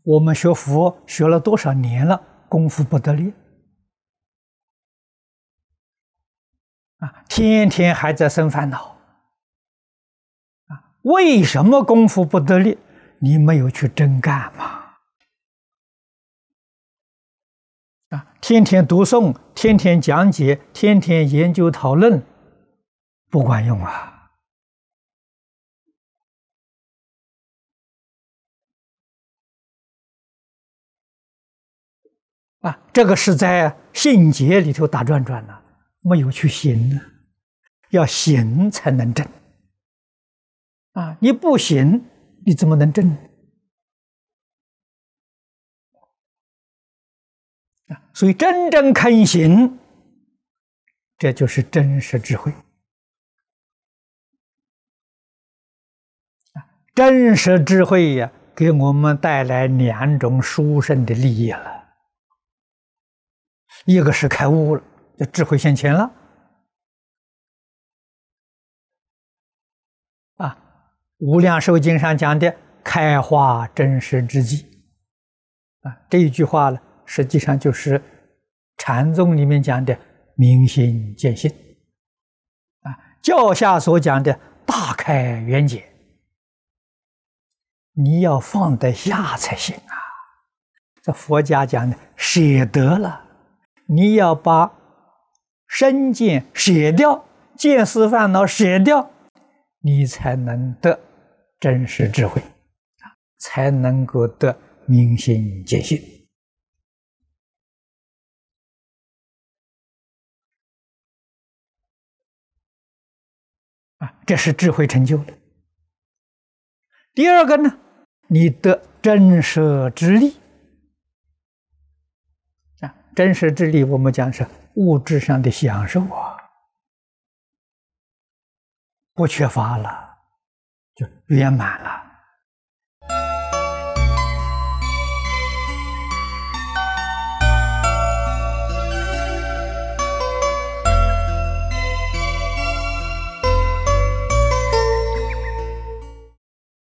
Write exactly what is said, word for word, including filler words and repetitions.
我们学佛学了多少年了，功夫不得力啊，天天还在生烦恼啊！为什么功夫不得力？你没有去真干嘛？啊，天天读诵，天天讲解，天天研究讨论，不管用啊！啊，这个是在信解里头打转转呢，没有去行呢，要行才能证啊！你不行，你怎么能证啊？所以真正肯行，这就是真实智慧啊！真实智慧呀，给我们带来两种殊胜的利益了。一个是开悟了，就智慧现前了啊！无量寿经上讲的开化真实之际啊，这一句话呢，实际上就是禅宗里面讲的明心见性啊，教下所讲的大开圆解，你要放得下才行啊！这佛家讲的舍得了。你要把身见舍掉，见思烦恼舍掉，你才能得真实智慧，才能够得明心见性啊，这是智慧成就的。第二个呢，你得真实之力。真实之力，我们讲是物质上的享受啊，不缺乏了，就圆满了。